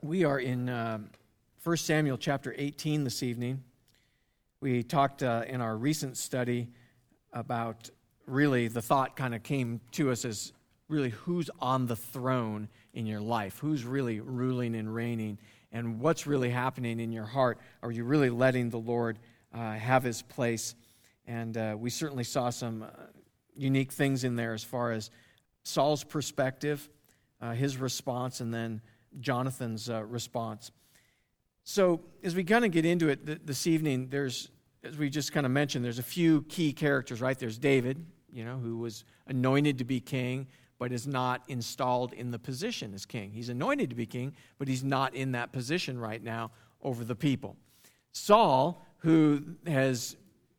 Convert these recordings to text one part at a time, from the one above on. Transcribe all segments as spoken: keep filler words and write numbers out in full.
We are in uh, First Samuel chapter eighteen this evening. We talked uh, in our recent study about really the thought kind of came to us as really who's on the throne in your life, who's really ruling and reigning, and what's really happening in your heart. Are you really letting the Lord uh, have his place? And uh, we certainly saw some uh, unique things in there as far as Saul's perspective, uh, his response, and then Jonathan's uh, response. So as we kind of get into it th- this evening, there's, as we just kind of mentioned, there's a few key characters, right? There's David, you know, who was anointed to be king, but is not installed in the position as king. He's anointed to be king, but he's not in that position right now over the people. Saul, who has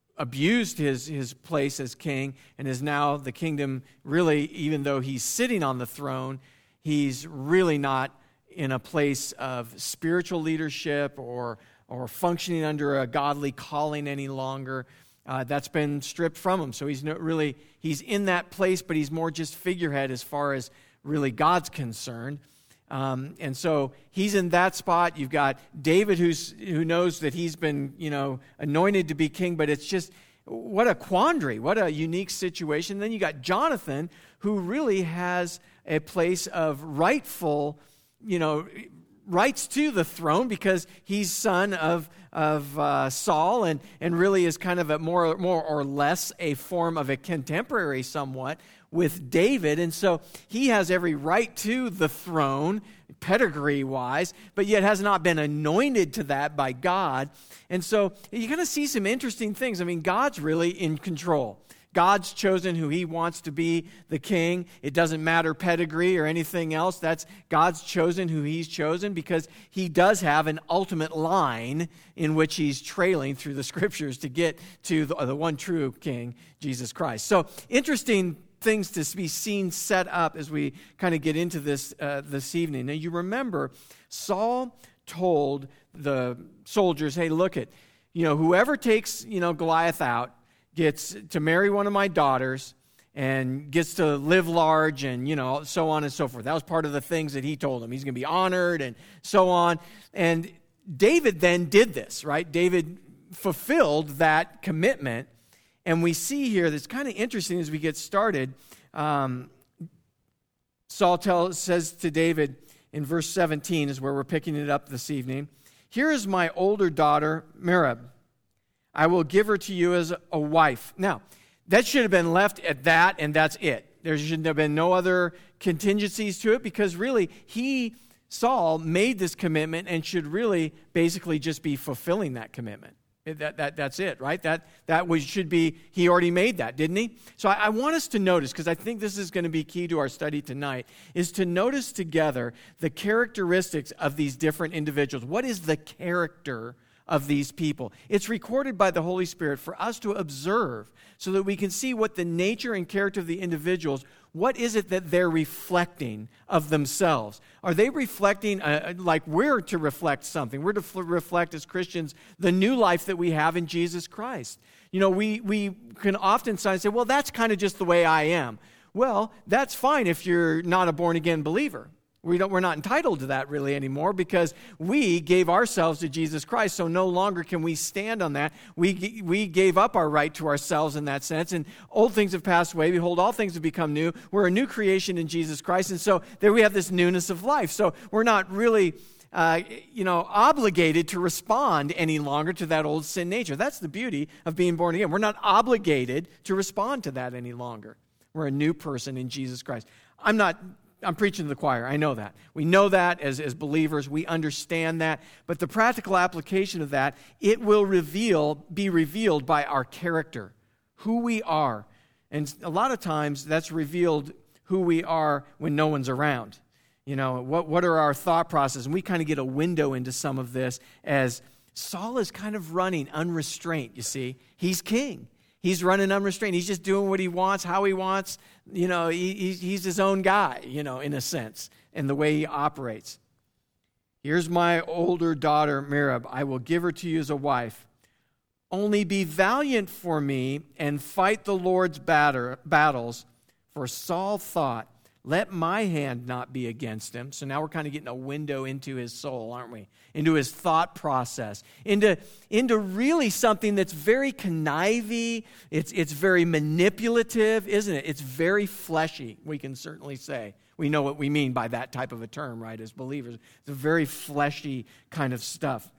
abused his, his place as king and is now the kingdom, really, even though he's sitting on the throne, he's really not in a place of spiritual leadership or or functioning under a godly calling any longer. Uh, that's been stripped from him. So he's not really, he's in that place, but he's more just figurehead as far as really God's concerned. Um, and so he's in that spot. You've got David, who's who knows that he's been, you know, anointed to be king, but it's just, what a quandary, what a unique situation. Then you got Jonathan, who really has a place of rightful, you know, rights to the throne because he's son of of uh, Saul and and really is kind of a more more or less a form of a contemporary somewhat with David, and so he has every right to the throne pedigree wise, but yet has not been anointed to that by God. And so you're going to see some interesting things. I mean, God's really in control. God's chosen who he wants to be the king. It doesn't matter pedigree or anything else. That's God's chosen who he's chosen because he does have an ultimate line in which he's trailing through the scriptures to get to the, the one true king, Jesus Christ. So interesting things to be seen set up as we kind of get into this uh, this evening. Now you remember Saul told the soldiers, hey, look it, you know, whoever takes, you know, Goliath out, gets to marry one of my daughters and gets to live large and, you know, so on and so forth. That was part of the things that he told him. He's going to be honored and so on. And David then did this, right? David fulfilled that commitment. And we see here that's kind of interesting as we get started. Um, Saul tell, says to David in verse seventeen is where we're picking it up this evening. Here is my older daughter, Merab. I will give her to you as a wife. Now, that should have been left at that, and that's it. There should have been no other contingencies to it because really, he, Saul, made this commitment and should really basically just be fulfilling that commitment. That, that, that's it, right? That, that was, should be, he already made that, didn't he? So I, I want us to notice, because I think this is going to be key to our study tonight, is to notice together the characteristics of these different individuals. What is the character of these people? It's recorded by the Holy Spirit for us to observe so that we can see what the nature and character of the individuals, what is it that they're reflecting of themselves? Are they reflecting, uh, like we're to reflect something? We're to f- reflect as Christians the new life that we have in Jesus Christ. You know, we, we can oftentimes say, well, that's kind of just the way I am. Well, that's fine if you're not a born-again believer. We don't, we're not entitled to that really anymore because we gave ourselves to Jesus Christ, so no longer can we stand on that. We we gave up our right to ourselves in that sense, and old things have passed away. Behold, all things have become new. We're a new creation in Jesus Christ, and so there we have this newness of life. So we're not really, uh, you know, obligated to respond any longer to that old sin nature. That's the beauty of being born again. We're not obligated to respond to that any longer. We're a new person in Jesus Christ. I'm not... I'm preaching to the choir. I know that. We know that as, as believers. We understand that. But the practical application of that, it will reveal, be revealed by our character, who we are. And a lot of times that's revealed who we are when no one's around. You know, what, what are our thought processes? And we kind of get a window into some of this as Saul is kind of running unrestrained, you see. He's king. He's running unrestrained. He's just doing what he wants, how he wants. You know, he, he's his own guy, you know, in a sense, in the way he operates. Here's my older daughter, Merab. I will give her to you as a wife. Only be valiant for me and fight the Lord's batter, battles. For Saul thought, Let my hand not be against him. So now we're kind of getting a window into his soul, aren't we? Into his thought process, into, into really something that's very conniving. It's, it's very manipulative, isn't it? It's very fleshy, we can certainly say. We know what we mean by that type of a term, right, as believers. It's a very fleshy kind of stuff.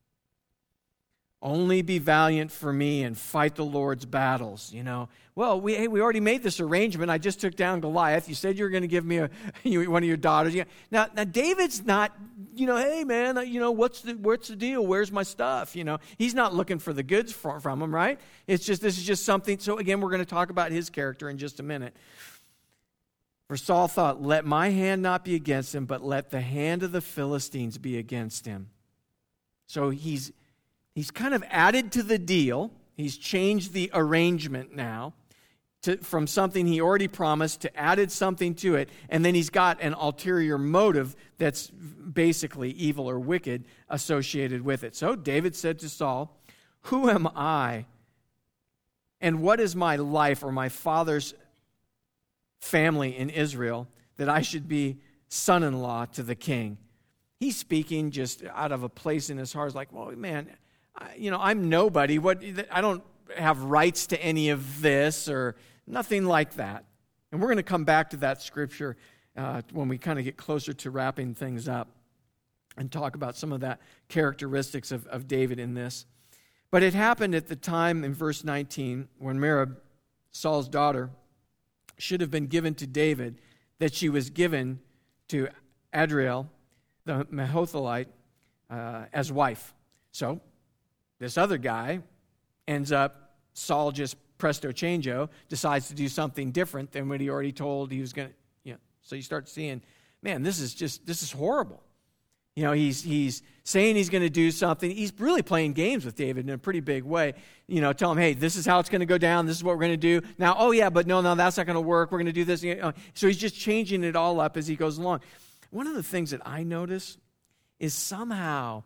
Only be valiant for me and fight the Lord's battles, you know. Well, we hey, we already made this arrangement. I just took down Goliath. You said you were going to give me a one of your daughters. Now, now David's not, you know, hey, man, you know, what's the what's the deal? Where's my stuff? You know, he's not looking for the goods from, from him, right? It's just, this is just something. So, again, we're going to talk about his character in just a minute. For Saul thought, let my hand not be against him, but let the hand of the Philistines be against him. So he's... He's kind of added to the deal. He's changed the arrangement now to, from something he already promised to added something to it. And then he's got an ulterior motive that's basically evil or wicked associated with it. So David said to Saul, who am I? And what is my life or my father's family in Israel that I should be son-in-law to the king? He's speaking just out of a place in his heart. He's like, well, man, you know, I'm nobody. What I don't have rights to any of this or nothing like that. And we're going to come back to that scripture uh, when we kind of get closer to wrapping things up and talk about some of that characteristics of, of David in this. But it happened at the time in verse nineteen when Merab, Saul's daughter, should have been given to David, that she was given to Adriel, the Mehothalite, uh, as wife. So this other guy ends up, Saul just presto changeo, decides to do something different than what he already told he was going to, you know. So you start seeing, man, this is just, this is horrible. You know, he's he's saying he's going to do something. He's really playing games with David in a pretty big way. You know, tell him, hey, this is how it's going to go down. This is what we're going to do. Now, oh yeah, but no, no, that's not going to work. We're going to do this. So he's just changing it all up as he goes along. One of the things that I notice is somehow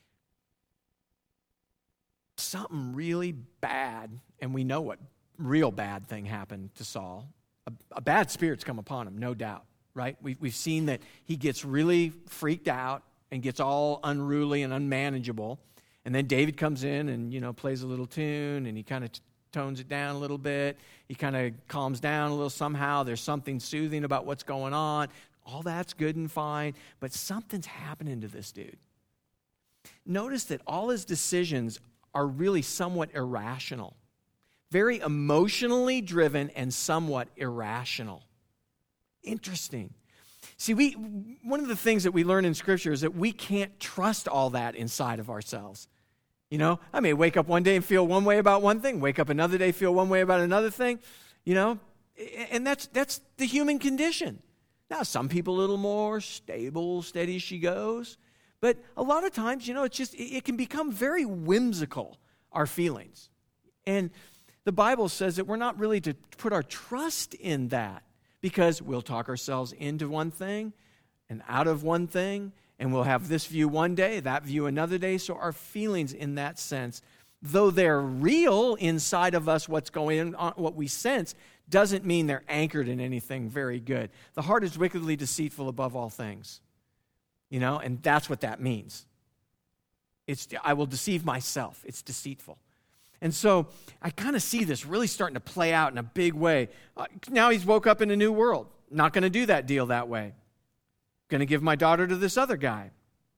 something really bad, and we know what real bad thing happened to Saul. A, a bad spirit's come upon him, no doubt, right? We, we've seen that he gets really freaked out and gets all unruly and unmanageable. And then David comes in and, you know, plays a little tune, and he kind of t- tones it down a little bit. He kind of calms down a little somehow. There's something soothing about what's going on. All that's good and fine, but something's happening to this dude. Notice that all his decisions are really somewhat irrational, very emotionally driven and somewhat irrational. Interesting. See, we one of the things that we learn in Scripture is that we can't trust all that inside of ourselves. You know, I may wake up one day and feel one way about one thing, wake up another day, feel one way about another thing, you know, and that's that's the human condition. Now, some people a little more stable, steady as she goes. But a lot of times, you know, it's just, it can become very whimsical, our feelings. And the Bible says that we're not really to put our trust in that, because we'll talk ourselves into one thing and out of one thing, and we'll have this view one day, that view another day. So our feelings in that sense, though they're real inside of us, what's going on, what we sense, doesn't mean they're anchored in anything very good. The heart is wickedly deceitful above all things. You know, and that's what that means. It's I will deceive myself. It's deceitful. And so I kind of see this really starting to play out in a big way. Uh, now he's woke up in a new world. Not going to do that deal that way. Going to give my daughter to this other guy.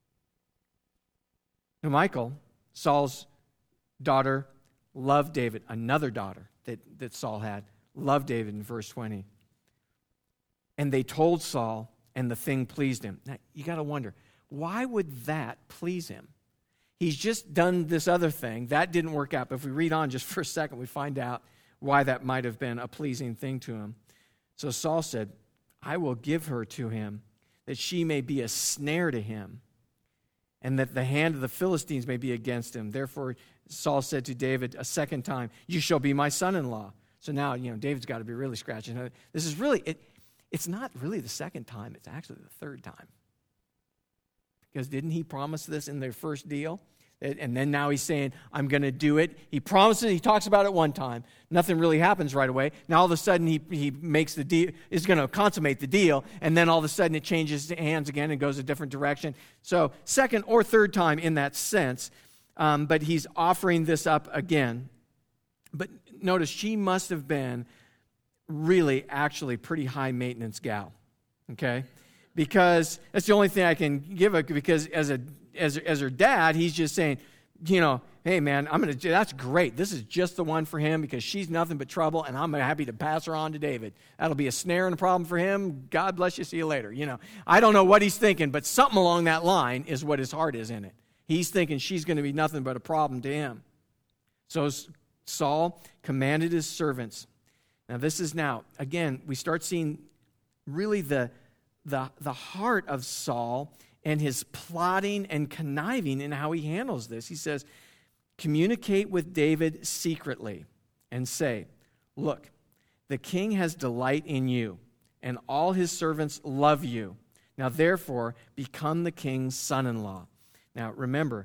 Now Michal, Saul's daughter, loved David. Another daughter that, that Saul had, loved David in verse twenty. And they told Saul, and the thing pleased him. Now, you got to wonder, why would that please him? He's just done this other thing. That didn't work out. But if we read on just for a second, we find out why that might have been a pleasing thing to him. So Saul said, I will give her to him, that she may be a snare to him, and that the hand of the Philistines may be against him. Therefore, Saul said to David a second time, you shall be my son-in-law. So now, you know, David's got to be really scratching. This is really... it. It's not really the second time, it's actually the third time. Because didn't he promise this in their first deal? And then now he's saying, I'm going to do it. He promises, he talks about it one time. Nothing really happens right away. Now all of a sudden he, he makes the deal, is going to consummate the deal, and then all of a sudden it changes hands again and goes a different direction. So second or third time in that sense, um, but he's offering this up again. But notice, she must have been really actually pretty high maintenance gal, okay? Because that's the only thing I can give her, because as a As, as her dad, he's just saying, you know, hey, man, I'm gonna. That's great. This is just the one for him because she's nothing but trouble, and I'm happy to pass her on to David. That'll be a snare and a problem for him. God bless you. See you later. You know, I don't know what he's thinking, but something along that line is what his heart is in it. He's thinking she's going to be nothing but a problem to him. So Saul commanded his servants. Now this is now, again, we start seeing really the the the heart of Saul and his plotting and conniving in how he handles this. He says, communicate with David secretly and say, look, the king has delight in you, and all his servants love you. Now, therefore, become the king's son-in-law. Now, remember,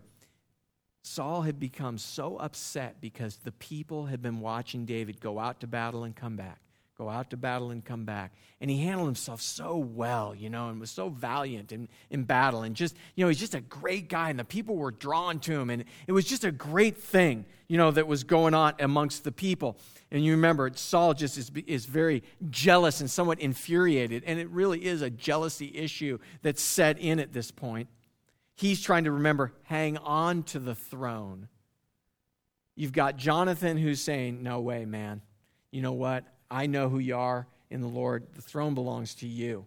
Saul had become so upset because the people had been watching David go out to battle and come back. Go out to battle and come back. And he handled himself so well, you know, and was so valiant in, in battle. And just, you know, he's just a great guy, and the people were drawn to him. And it was just a great thing, you know, that was going on amongst the people. And you remember, Saul just is, is very jealous and somewhat infuriated. And it really is a jealousy issue that's set in at this point. He's trying to remember, hang on to the throne. You've got Jonathan who's saying, no way, man. You know what? I know who you are in the Lord. The throne belongs to you.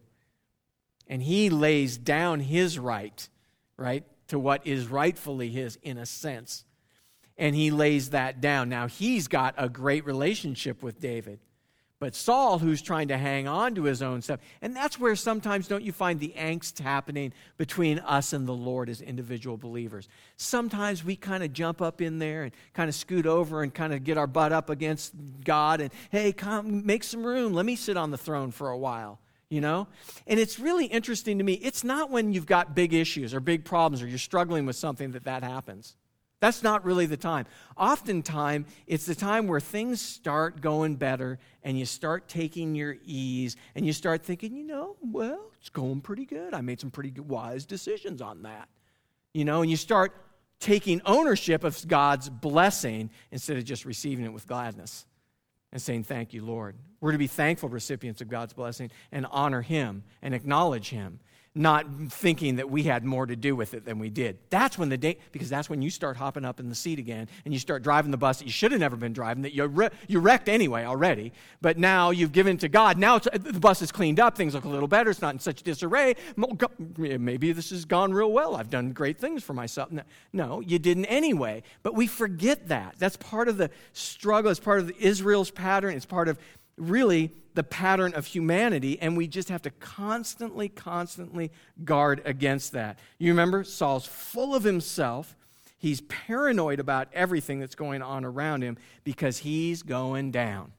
And he lays down his right, right, to what is rightfully his in a sense. And he lays that down. Now, he's got a great relationship with David. But Saul, who's trying to hang on to his own stuff, and that's where sometimes don't you find the angst happening between us and the Lord as individual believers. Sometimes we kind of jump up in there and kind of scoot over and kind of get our butt up against God and, hey, come make some room. Let me sit on the throne for a while, you know? And it's really interesting to me. It's not when you've got big issues or big problems or you're struggling with something that that happens. That's not really the time. Oftentimes, it's the time where things start going better and you start taking your ease and you start thinking, you know, well, it's going pretty good. I made some pretty good, wise decisions on that. You know, and you start taking ownership of God's blessing instead of just receiving it with gladness and saying, thank you, Lord. We're to be thankful recipients of God's blessing and honor Him and acknowledge Him. Not thinking that we had more to do with it than we did. That's when the day, because that's when you start hopping up in the seat again and you start driving the bus that you should have never been driving, that you re- you wrecked anyway already, but now you've given to God. Now it's, the bus is cleaned up, things look a little better, it's not in such disarray. Maybe this has gone real well. I've done great things for myself. No, you didn't anyway. But we forget that. That's part of the struggle. It's part of Israel's pattern. It's part of really the pattern of humanity, and we just have to constantly, constantly guard against that. You remember, Saul's full of himself. He's paranoid about everything that's going on around him because he's going down.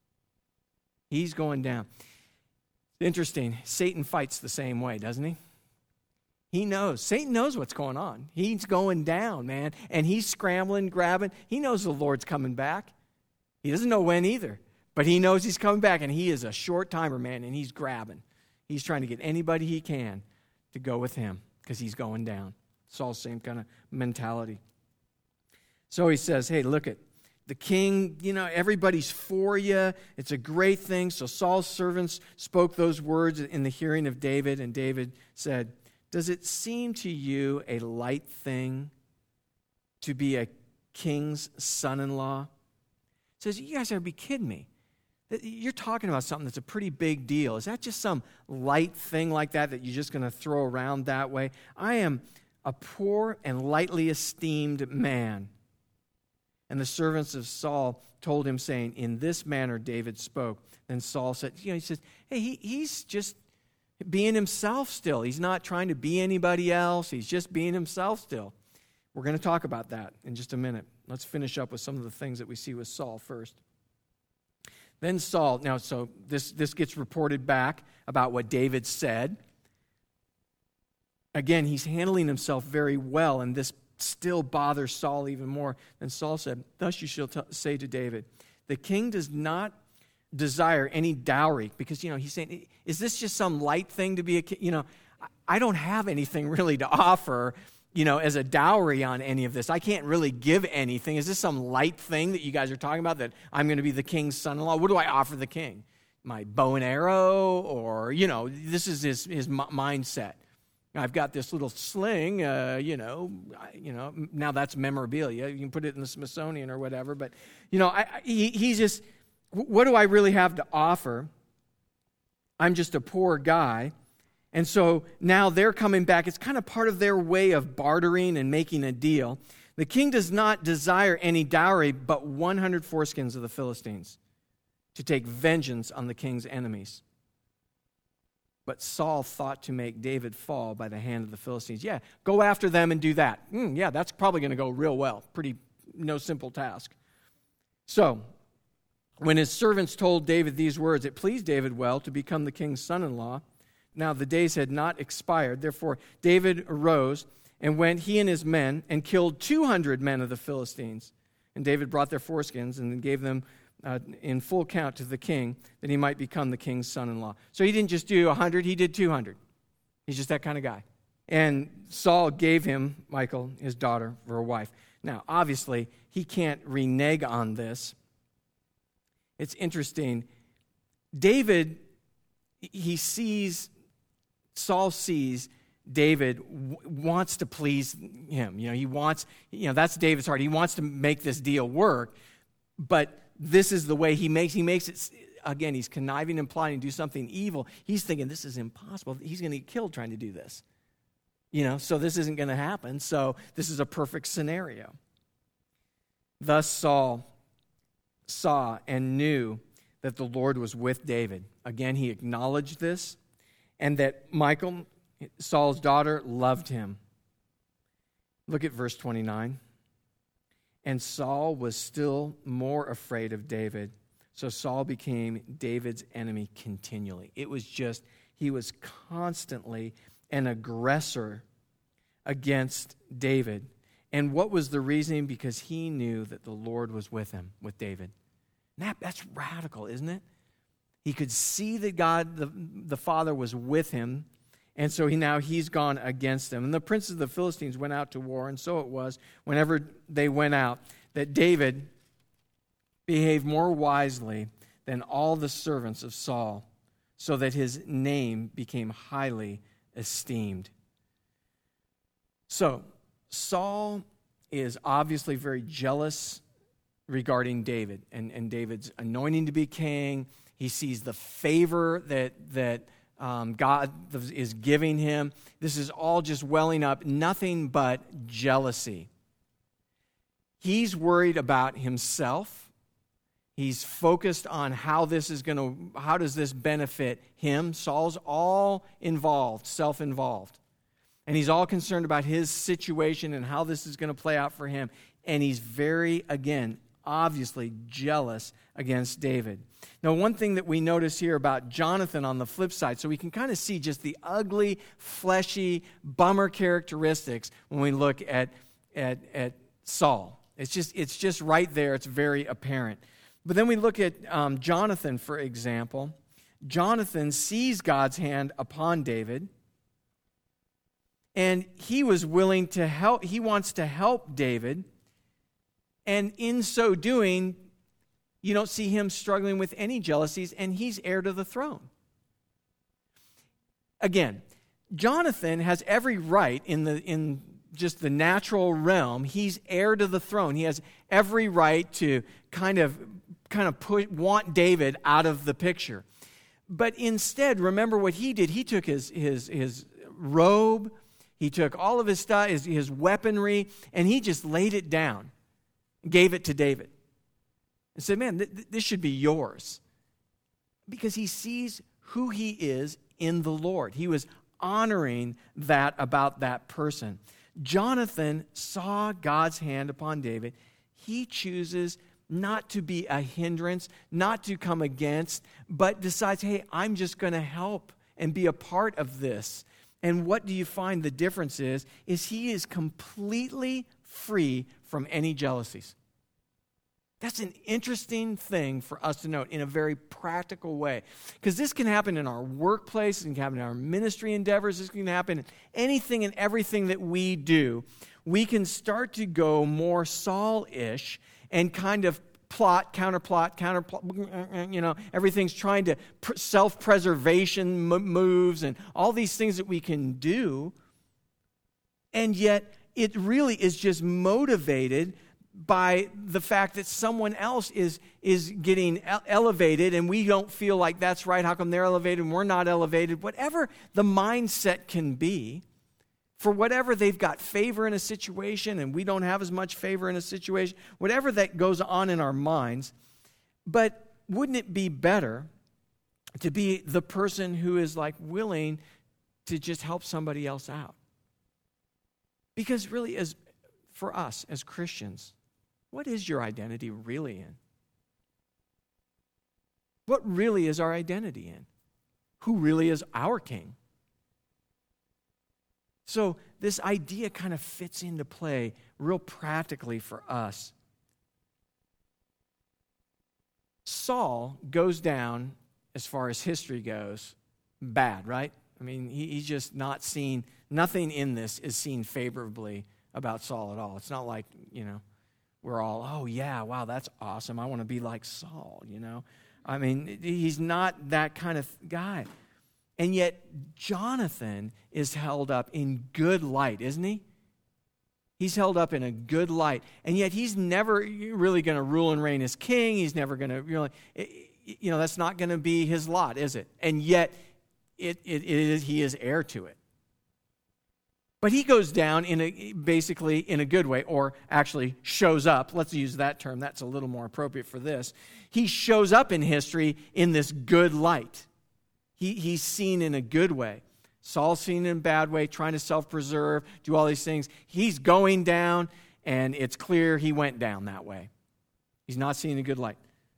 He's going down. Interesting, Satan fights the same way, doesn't he? He knows. Satan knows what's going on. He's going down, man, and he's scrambling, grabbing. He knows the Lord's coming back. He doesn't know when either. But he knows he's coming back, and he is a short timer, man, and he's grabbing. He's trying to get anybody he can to go with him because he's going down. Saul's same kind of mentality. So he says, hey, look at the king, you know, everybody's for you. It's a great thing. So Saul's servants spoke those words in the hearing of David, and David said, does it seem to you a light thing to be a king's son-in-law? He says, you guys gotta be kidding me. You're talking about something that's a pretty big deal. Is that just some light thing like that that you're just going to throw around that way? I am a poor and lightly esteemed man. And the servants of Saul told him, saying, in this manner David spoke. Then Saul said, you know, he says, hey, he, he's just being himself still. He's not trying to be anybody else. He's just being himself still. We're going to talk about that in just a minute. Let's finish up with some of the things that we see with Saul first. Then Saul, now so this, this gets reported back about what David said. Again, he's handling himself very well, and this still bothers Saul even more. And Saul said, thus you shall t- say to David, the king does not desire any dowry, because, you know, he's saying, is this just some light thing to be a king? You know, I don't have anything really to offer, you know, as a dowry on any of this. I can't really give anything. Is this some light thing that you guys are talking about, that I'm going to be the king's son-in-law? What do I offer the king? My bow and arrow? Or, you know, this is his, his mindset. I've got this little sling, uh, you know, you know, now that's memorabilia. You can put it in the Smithsonian or whatever. But, you know, I, I, he, he's just, what do I really have to offer? I'm just a poor guy. And so now they're coming back. It's kind of part of their way of bartering and making a deal. The king does not desire any dowry but one hundred foreskins of the Philistines to take vengeance on the king's enemies. But Saul thought to make David fall by the hand of the Philistines. Yeah, go after them and do that. Mm, yeah, that's probably going to go real well. Pretty, no simple task. So, when his servants told David these words, it pleased David well to become the king's son-in-law. Now the days had not expired. Therefore David arose and went, he and his men, and killed two hundred men of the Philistines. And David brought their foreskins and gave them uh, in full count to the king, that he might become the king's son-in-law. So he didn't just do one hundred, he did two hundred. He's just that kind of guy. And Saul gave him, Michal, his daughter, for a wife. Now, obviously, he can't renege on this. It's interesting. David, he sees... Saul sees David w- wants to please him. You know, he wants, you know, that's David's heart. He wants to make this deal work, but this is the way he makes, he makes it, again, he's conniving and plotting to do something evil. He's thinking, this is impossible. He's going to get killed trying to do this. You know, so this isn't going to happen. So this is a perfect scenario. Thus Saul saw and knew that the Lord was with David. Again, he acknowledged this, and that Michal, Saul's daughter, loved him. Look at verse twenty-nine. And Saul was still more afraid of David. So Saul became David's enemy continually. It was just, he was constantly an aggressor against David. And what was the reasoning? Because he knew that the Lord was with him, with David. That, that's radical, isn't it? He could see that God, the, the Father, was with him, and so he now he's gone against him. And the princes of the Philistines went out to war, and so it was, whenever they went out, that David behaved more wisely than all the servants of Saul, so that his name became highly esteemed. So, Saul is obviously very jealous regarding David, and, and David's anointing to be king. He sees the favor that that um, God is giving him. This is all just welling up, nothing but jealousy. He's worried about himself. He's focused on how this is going to, how does this benefit him? Saul's all involved, self-involved. And he's all concerned about his situation and how this is going to play out for him. And he's very, again, obviously jealous against David. Now, one thing that we notice here about Jonathan on the flip side, so we can kind of see just the ugly, fleshy, bummer characteristics when we look at, at, at Saul. It's just, it's just right there. It's very apparent. But then we look at um, Jonathan, for example. Jonathan sees God's hand upon David, and he was willing to help. He wants to help David, and in so doing, you don't see him struggling with any jealousies, and he's heir to the throne. Again, Jonathan has every right in the in just the natural realm. He's heir to the throne. He has every right to kind of kind of put want David out of the picture. But instead, remember what he did. He took his his his robe, he took all of his stuff, his, his weaponry, and he just laid it down, gave it to David. And said, man, th- this should be yours. Because he sees who he is in the Lord. He was honoring that about that person. Jonathan saw God's hand upon David. He chooses not to be a hindrance, not to come against, but decides, hey, I'm just going to help and be a part of this. And what do you find the difference is? Is he is completely free from any jealousies. That's an interesting thing for us to note in a very practical way. Because this can happen in our workplace, it can happen in our ministry endeavors, this can happen in anything and everything that we do. We can start to go more Saul-ish and kind of plot, counterplot, counterplot, you know, everything's trying to self-preservation moves and all these things that we can do. And yet it really is just motivated by the fact that someone else is is getting elevated and we don't feel like that's right. How come they're elevated and we're not elevated? Whatever the mindset can be, for whatever they've got favor in a situation and we don't have as much favor in a situation, whatever that goes on in our minds. But wouldn't it be better to be the person who is like willing to just help somebody else out? Because really, as for us as Christians, what is your identity really in? What really is our identity in? Who really is our king? So this idea kind of fits into play real practically for us. Saul goes down, as far as history goes, bad, right? I mean, he, he's just not seen, nothing in this is seen favorably about Saul at all. It's not like, you know, we're all, oh yeah, wow, that's awesome. I want to be like Saul, you know. I mean, he's not that kind of guy. And yet, Jonathan is held up in good light, isn't he? He's held up in a good light. And yet, he's never really going to rule and reign as king. He's never going to really, you know, that's not going to be his lot, is it? And yet, it, it, it is, he is heir to it. But he goes down in a, basically in a good way, or actually shows up. Let's use that term. That's a little more appropriate for this. He shows up in history in this good light. He, he's seen in a good way. Saul's seen in a bad way, trying to self-preserve, do all these things. He's going down, and it's clear he went down that way. He's not seen in a good light.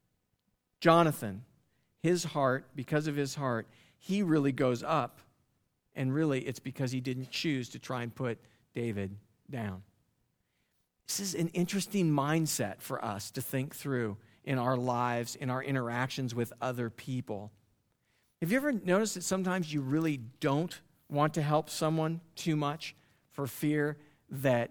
Jonathan, his heart, because of his heart, he really goes up. And really, it's because he didn't choose to try and put David down. This is an interesting mindset for us to think through in our lives, in our interactions with other people. Have you ever noticed that sometimes you really don't want to help someone too much for fear that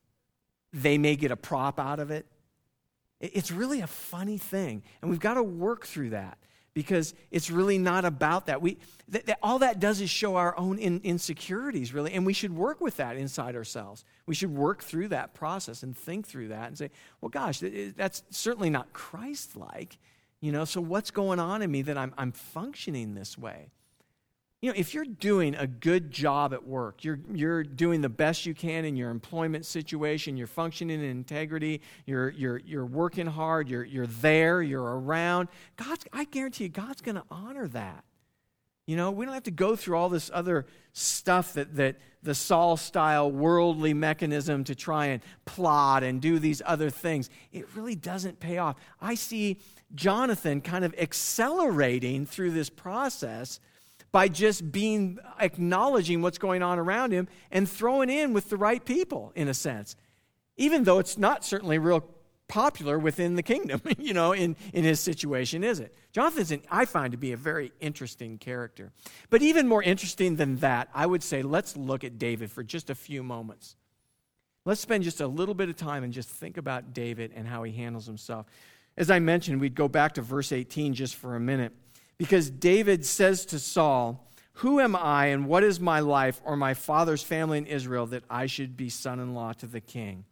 they may get a prop out of it? It's really a funny thing, and we've got to work through that. Because it's really not about that. We th- th- all that does is show our own in- insecurities, really, and we should work with that inside ourselves. We should work through that process and think through that and say, well, gosh, th- that's certainly not Christ-like. You know, so what's going on in me that I'm I'm functioning this way? You know, if you're doing a good job at work, you're you're doing the best you can in your employment situation, you're functioning in integrity, you're you're you're working hard, you're you're there, you're around. God's, I guarantee you, God's going to honor that. You know, we don't have to go through all this other stuff that that the Saul-style worldly mechanism to try and plot and do these other things. It really doesn't pay off. I see Jonathan kind of accelerating through this process by just being, acknowledging what's going on around him and throwing in with the right people, in a sense. Even though it's not certainly real popular within the kingdom, you know, in, in his situation, is it? Jonathan's, an, I find to be a very interesting character. But even more interesting than that, I would say let's look at David for just a few moments. Let's spend just a little bit of time and just think about David and how he handles himself. As I mentioned, we'd go back to verse eighteen just for a minute. Because David says to Saul, who am I and what is my life or my father's family in Israel that I should be son-in-law to the king?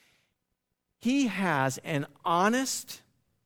He has an honest,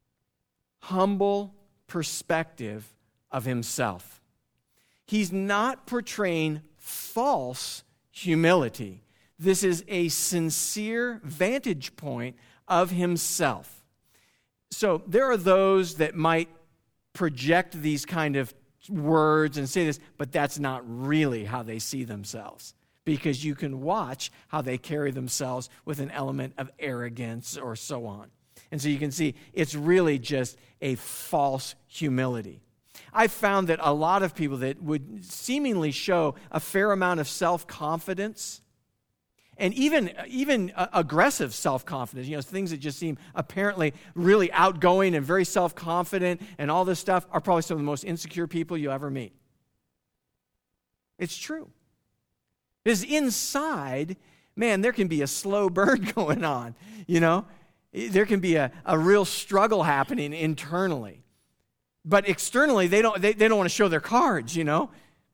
humble perspective of himself. He's not portraying false humility. This is a sincere vantage point of himself. So there are those that might project these kind of words and say this, but that's not really how they see themselves, because you can watch how they carry themselves with an element of arrogance or so on. And so you can see it's really just a false humility. I've found that a lot of people that would seemingly show a fair amount of self-confidence, and even, even uh, aggressive self-confidence, you know, things that just seem apparently really outgoing and very self-confident and all this stuff, are probably some of the most insecure people you'll ever meet. It's true. Because inside, man, there can be a slow burn going on, you know? There can be a, a real struggle happening internally. But externally, they don't, they, they don't want to show their cards, you know?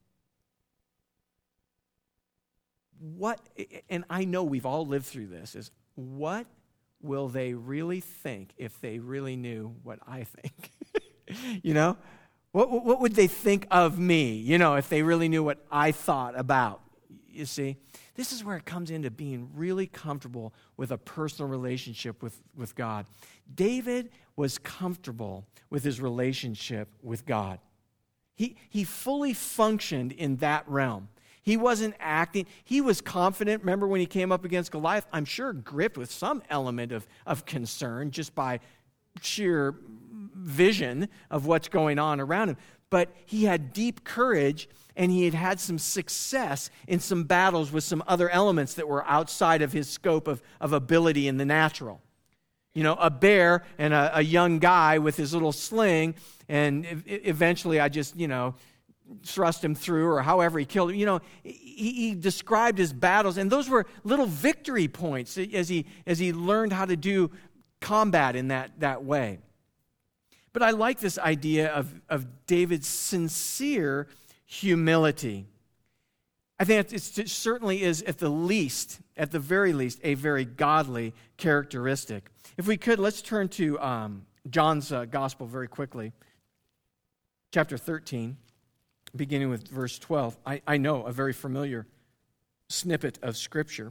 What, and I know we've all lived through this, is what will they really think if they really knew what I think? You know? What, what would they think of me, you know, if they really knew what I thought about? You see? This is where it comes into being really comfortable with a personal relationship with, with God. David was comfortable with his relationship with God. He, he fully functioned in that realm. He wasn't acting. He was confident. Remember when he came up against Goliath? I'm sure gripped with some element of, of concern just by sheer vision of what's going on around him. But he had deep courage, and he had had some success in some battles with some other elements that were outside of his scope of, of ability in the natural. You know, a bear and a, a young guy with his little sling, and eventually I just, you know, thrust him through, or however he killed him. You know, he, he described his battles, and those were little victory points as he as he learned how to do combat in that, that way. But I like this idea of, of David's sincere humility. I think it certainly is, at the least, at the very least, a very godly characteristic. If we could, let's turn to um, John's uh, Gospel very quickly. Chapter thirteen, beginning with verse twelve. I, I know, a very familiar snippet of Scripture.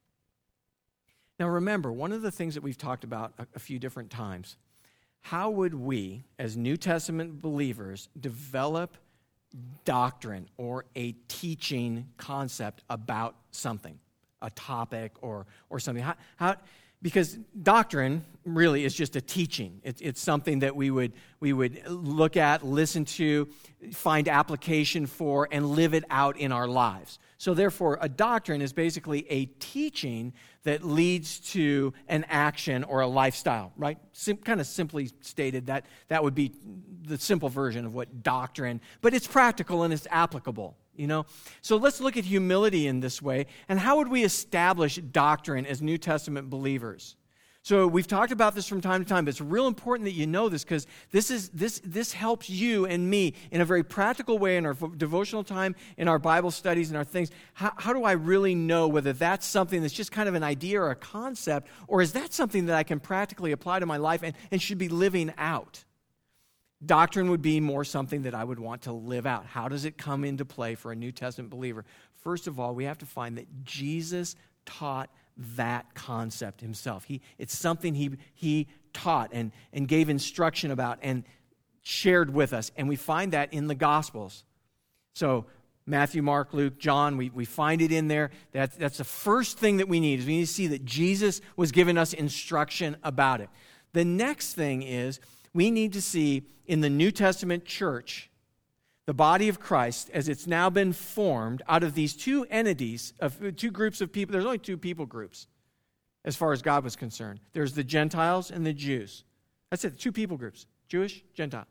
Now remember, one of the things that we've talked about a, a few different times, how would we, as New Testament believers, develop doctrine or a teaching concept about something, a topic or or something? How, how, because doctrine really is just a teaching. It, it's something that we would we would look at, listen to, find application for, and live it out in our lives. So therefore, a doctrine is basically a teaching that leads to an action or a lifestyle, right? Sim- kind of simply stated, that that would be the simple version of what doctrine, but it's practical and it's applicable, you know? So let's look at humility in this way, and how would we establish doctrine as New Testament believers? So we've talked about this from time to time, but it's real important that you know this, because this is this this helps you and me in a very practical way in our devotional time, in our Bible studies, and our things. How, how do I really know whether that's something that's just kind of an idea or a concept, or is that something that I can practically apply to my life and, and should be living out? Doctrine would be more something that I would want to live out. How does it come into play for a New Testament believer? First of all, we have to find that Jesus taught that concept himself. He, it's something he he taught and, and gave instruction about and shared with us. And we find that in the Gospels. So Matthew, Mark, Luke, John, we, we find it in there. That, that's the first thing that we need, is we need to see that Jesus was giving us instruction about it. The next thing is we need to see in the New Testament church, the body of Christ, as it's now been formed out of these two entities, of two groups of people. There's only two people groups as far as God was concerned. There's the Gentiles and the Jews. That's it, two people groups, Jewish, Gentile.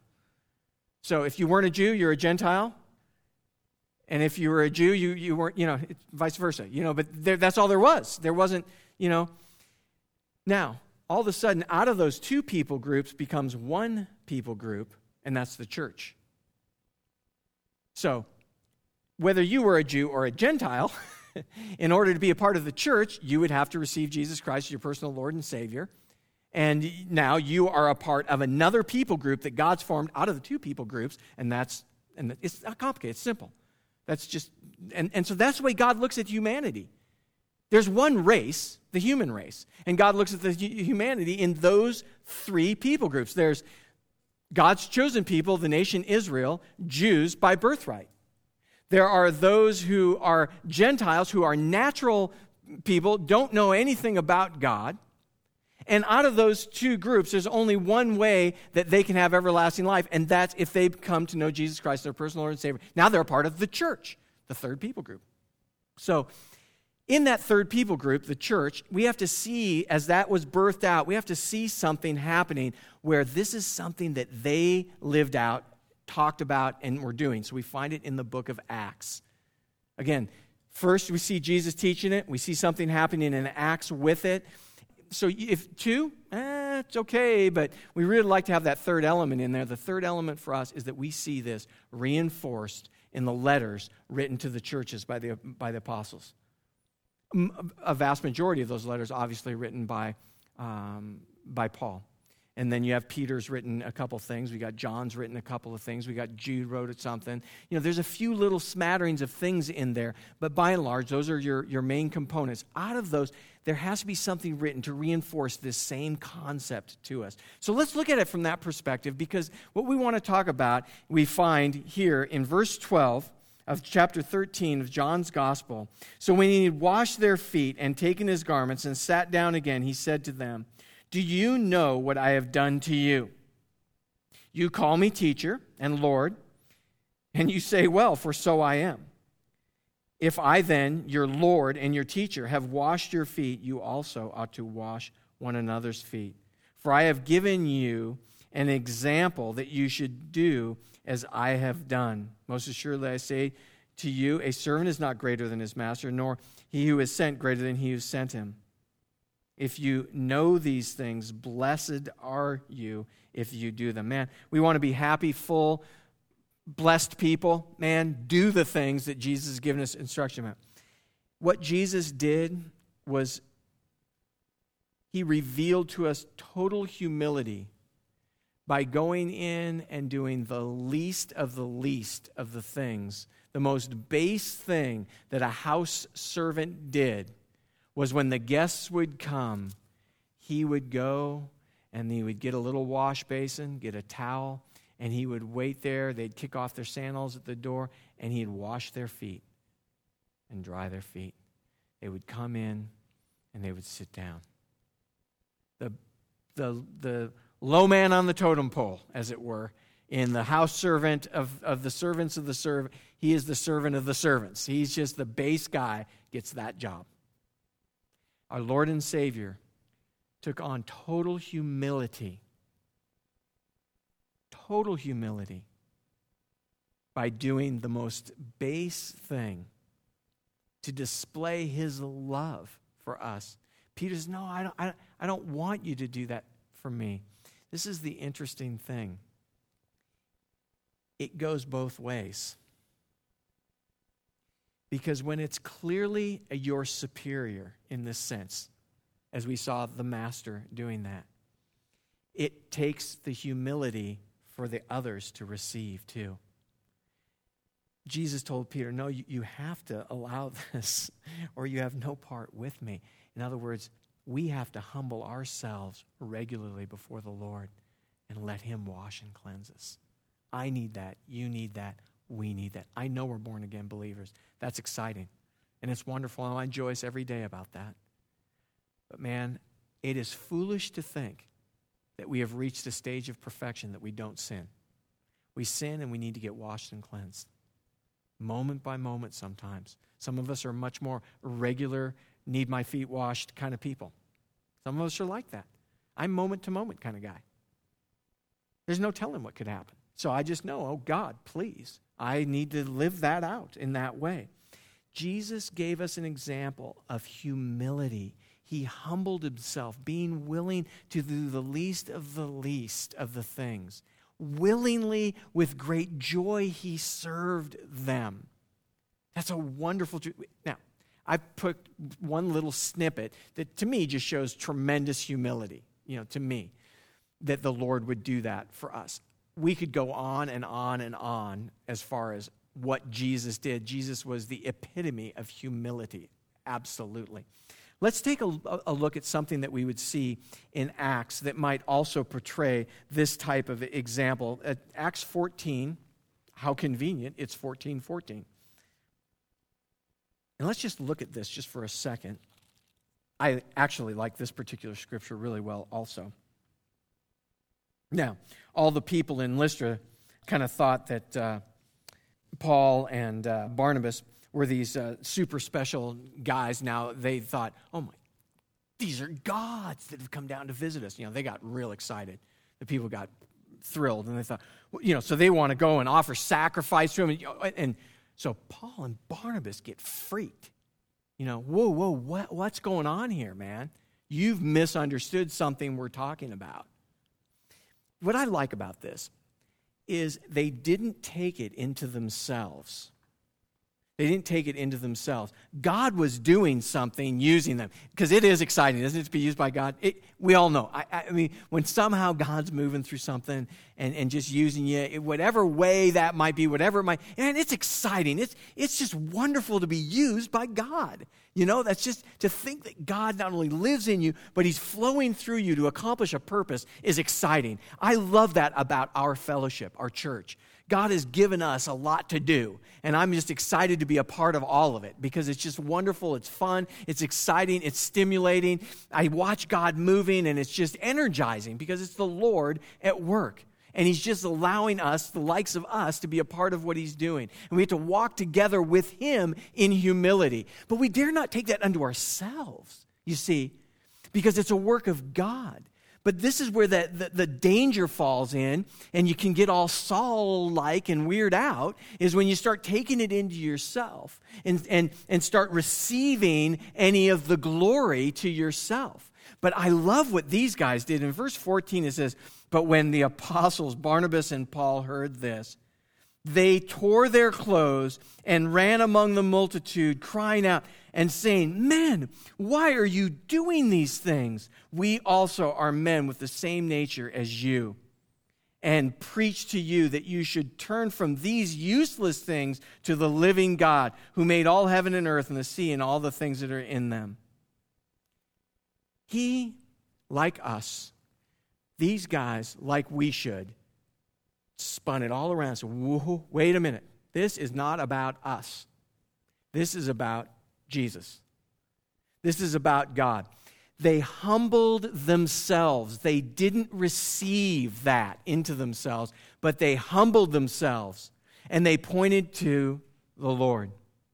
So if you weren't a Jew, you're a Gentile. And if you were a Jew, you, you weren't, you know, vice versa. You know, but there, that's all there was. There wasn't, you know. Now, all of a sudden, out of those two people groups becomes one people group, and that's the church. So, whether you were a Jew or a Gentile, in order to be a part of the church, you would have to receive Jesus Christ as your personal Lord and Savior. And now you are a part of another people group that God's formed out of the two people groups, and that's, and it's not complicated, it's simple. That's just, and, and so that's the way God looks at humanity. There's one race, the human race, and God looks at the humanity in those three people groups. There's God's chosen people, the nation Israel, Jews by birthright. There are those who are Gentiles, who are natural people, don't know anything about God. And out of those two groups, there's only one way that they can have everlasting life, and that's if they come to know Jesus Christ, their personal Lord and Savior. Now they're a part of the church, the third people group. So in that third people group, the church, we have to see, as that was birthed out, we have to see something happening where this is something that they lived out, talked about, and were doing. So we find it in the book of Acts. Again, first we see Jesus teaching it. We see something happening in Acts with it. So if two, eh, it's okay, but we really like to have that third element in there. The third element for us is that we see this reinforced in the letters written to the churches by the by the apostles. A vast majority of those letters obviously written by um, by Paul. And then you have Peter's written a couple things. We got John's written a couple of things. We got Jude wrote something. You know, there's a few little smatterings of things in there, but by and large, those are your, your main components. Out of those, there has to be something written to reinforce this same concept to us. So let's look at it from that perspective, because what we want to talk about, we find here in verse twelve of chapter thirteen of John's Gospel. So when he had washed their feet and taken his garments and sat down again, he said to them, "Do you know what I have done to you? You call me teacher and Lord, and you say, well, for so I am. If I then, your Lord and your teacher, have washed your feet, you also ought to wash one another's feet. For I have given you an example that you should do as I have done. Most assuredly I say to you, a servant is not greater than his master, nor he who is sent greater than he who sent him. If you know these things, blessed are you if you do them." Man, we want to be happy, full, blessed people. Man, do the things that Jesus has given us instruction about. What Jesus did was he revealed to us total humility by going in and doing the least of the least of the things. The most base thing that a house servant did was when the guests would come, he would go and he would get a little wash basin, get a towel, and he would wait there. They'd kick off their sandals at the door, and he'd wash their feet and dry their feet. They would come in and they would sit down. The, the, the low man on the totem pole, as it were, in the house servant of, of the servants of the servant, he is the servant of the servants. He's just the base guy, gets that job. Our Lord and Savior took on total humility, total humility, by doing the most base thing to display his love for us. Peter says, no, I don't, I, I don't want you to do that for me. This is the interesting thing. It goes both ways. Because when it's clearly your superior in this sense, as we saw the master doing that, it takes the humility for the others to receive too. Jesus told Peter, no, you, you have to allow this or you have no part with me. In other words, we have to humble ourselves regularly before the Lord and let him wash and cleanse us. I need that. You need that. We need that. I know we're born again believers. That's exciting. And it's wonderful. And I rejoice every day about that. But man, it is foolish to think that we have reached a stage of perfection that we don't sin. We sin and we need to get washed and cleansed. Moment by moment sometimes. Some of us are much more regular, need my feet washed kind of people. Some of us are like that. I'm moment to moment kind of guy. There's no telling what could happen. So I just know, oh God, please, I need to live that out in that way. Jesus gave us an example of humility. He humbled himself, being willing to do the least of the least of the things. Willingly, with great joy, he served them. That's a wonderful truth. Now, I put one little snippet that to me just shows tremendous humility, you know, to me, that the Lord would do that for us. We could go on and on and on as far as what Jesus did. Jesus was the epitome of humility, absolutely. Let's take a, a look at something that we would see in Acts that might also portray this type of example. At Acts fourteen, how convenient, it's fourteen fourteen. And let's just look at this just for a second. I actually like this particular scripture really well also. Now, all the people in Lystra kind of thought that uh, Paul and uh, Barnabas were these uh, super special guys. Now, they thought, oh my, these are gods that have come down to visit us. You know, they got real excited. The people got thrilled, and they thought, well, you know, so they want to go and offer sacrifice to him. And, you know, and so Paul and Barnabas get freaked. You know, whoa, whoa, what, what's going on here, man? You've misunderstood something we're talking about. What I like about this is they didn't take it into themselves. They didn't take it into themselves. God was doing something using them. Because it is exciting, isn't it, to be used by God? It, we all know. I, I mean, when somehow God's moving through something and, and just using you, in whatever way that might be, whatever it might, and it's exciting. It's, it's just wonderful to be used by God. You know, that's just, to think that God not only lives in you, but He's flowing through you to accomplish a purpose is exciting. I love that about our fellowship, our church. God has given us a lot to do, and I'm just excited to be a part of all of it because it's just wonderful, it's fun, it's exciting, it's stimulating. I watch God moving, and it's just energizing because it's the Lord at work, and He's just allowing us, the likes of us, to be a part of what He's doing. And we have to walk together with Him in humility. But we dare not take that unto ourselves, you see, because it's a work of God. But this is where the, the, the danger falls in, and you can get all Saul-like and weird out, is when you start taking it into yourself and, and, and start receiving any of the glory to yourself. But I love what these guys did. In verse fourteen it says, "But when the apostles Barnabas and Paul heard this, they tore their clothes and ran among the multitude, crying out and saying, 'Men, why are you doing these things? We also are men with the same nature as you, and preach to you that you should turn from these useless things to the living God, who made all heaven and earth and the sea and all the things that are in them.'" He, like us, these guys, like we should, spun it all around and said, whoa, wait a minute. This is not about us. This is about Jesus. This is about God. They humbled themselves. They didn't receive that into themselves, but they humbled themselves, and they pointed to the Lord.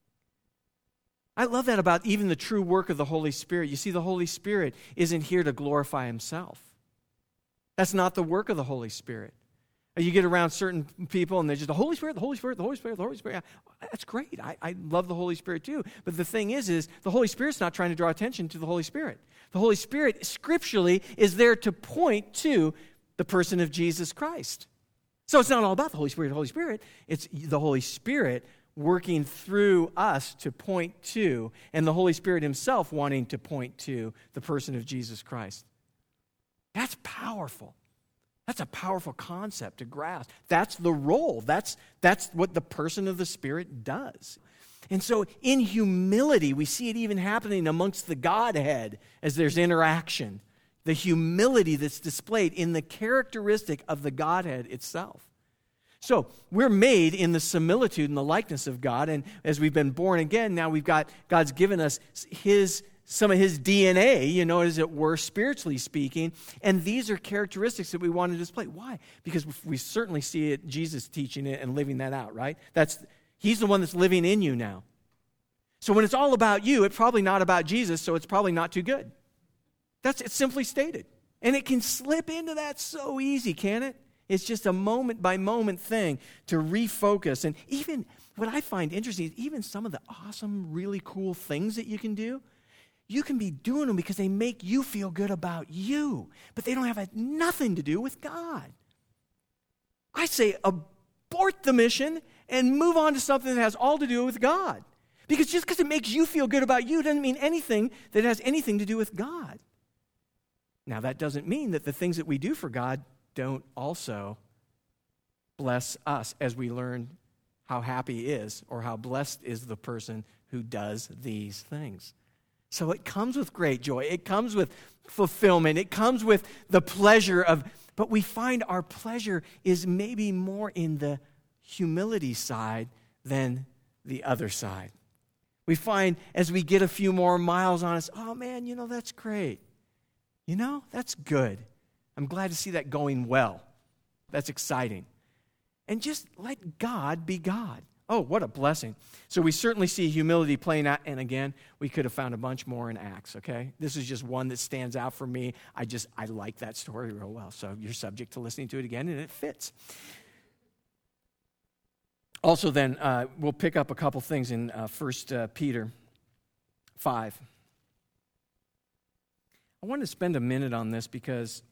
I love that about even the true work of the Holy Spirit. You see, the Holy Spirit isn't here to glorify Himself. That's not the work of the Holy Spirit. You get around certain people and they're just, the Holy Spirit, the Holy Spirit, the Holy Spirit, the Holy Spirit. That's great. I, I love the Holy Spirit too. But the thing is, is the Holy Spirit's not trying to draw attention to the Holy Spirit. The Holy Spirit, scripturally, is there to point to the person of Jesus Christ. So it's not all about the Holy Spirit, the Holy Spirit. It's the Holy Spirit working through us to point to, and the Holy Spirit Himself wanting to point to the person of Jesus Christ. That's powerful. That's a powerful concept to grasp. That's the role. That's, that's what the person of the Spirit does. And so in humility, we see it even happening amongst the Godhead as there's interaction. The humility that's displayed in the characteristic of the Godhead itself. So we're made in the similitude and the likeness of God, and as we've been born again, now we've got, God's given us His some of His D N A, you know, as it were, spiritually speaking. And these are characteristics that we want to display. Why? Because we certainly see it, Jesus teaching it and living that out, right? That's He's the one that's living in you now. So when it's all about you, it's probably not about Jesus, so it's probably not too good. That's it's simply stated. And it can slip into that so easy, can it? It's just a moment-by-moment thing to refocus. And even what I find interesting is even some of the awesome, really cool things that you can do, you can be doing them because they make you feel good about you, but they don't have nothing to do with God. I say abort the mission and move on to something that has all to do with God. Because just because it makes you feel good about you doesn't mean anything that has anything to do with God. Now, that doesn't mean that the things that we do for God don't also bless us as we learn how happy He is or how blessed is the person who does these things. So it comes with great joy. It comes with fulfillment. It comes with the pleasure of, but we find our pleasure is maybe more in the humility side than the other side. We find as we get a few more miles on us, oh man, you know, that's great. You know, that's good. I'm glad to see that going well. That's exciting. And just let God be God. Oh, what a blessing. So we certainly see humility playing out. And again, we could have found a bunch more in Acts, okay? This is just one that stands out for me. I just, I like that story real well. So you're subject to listening to it again, and it fits. Also then, uh, we'll pick up a couple things in uh, First Peter five. I want to spend a minute on this because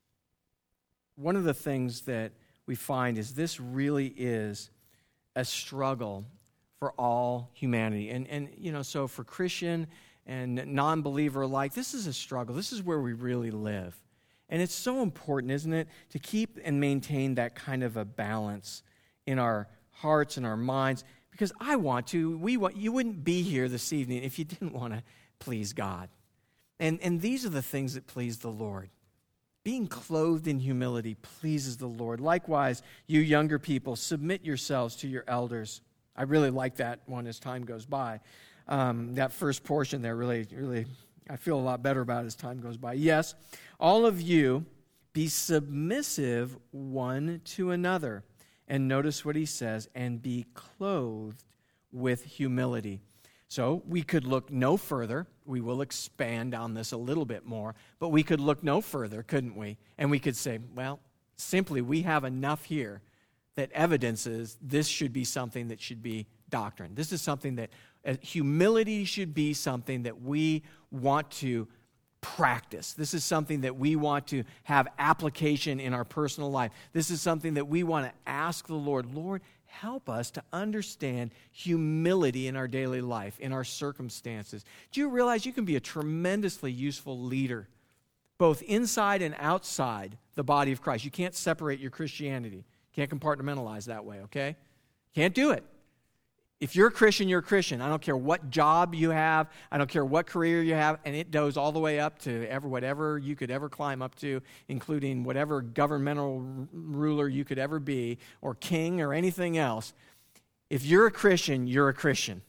one of the things that we find is this really is a struggle for all humanity. And, and you know, so for Christian and non-believer alike, this is a struggle. This is where we really live. And it's so important, isn't it, to keep and maintain that kind of a balance in our hearts and our minds, because I want to, we want, you wouldn't be here this evening if you didn't want to please God. And, and these are the things that please the Lord. Being clothed in humility pleases the Lord. Likewise, you younger people, submit yourselves to your elders. I really like that one as time goes by. Um, that first portion there really, really, I feel a lot better about it as time goes by. Yes, all of you be submissive one to another. And notice what he says, and be clothed with humility. So we could look no further. We will expand on this a little bit more, but we could look no further, couldn't we? And we could say, well, simply we have enough here that evidences this should be something that should be doctrine. This is something that uh, humility should be something that we want to practice. This is something that we want to have application in our personal life. This is something that we want to ask the Lord, Lord, help us to understand humility in our daily life, in our circumstances. Do you realize you can be a tremendously useful leader, both inside and outside the body of Christ? You can't separate your Christianity. You can't compartmentalize that way, okay? Can't do it. If you're a Christian, you're a Christian. I don't care what job you have. I don't care what career you have. And it goes all the way up to ever whatever you could ever climb up to, including whatever governmental ruler you could ever be, or king or anything else. If you're a Christian, you're a Christian.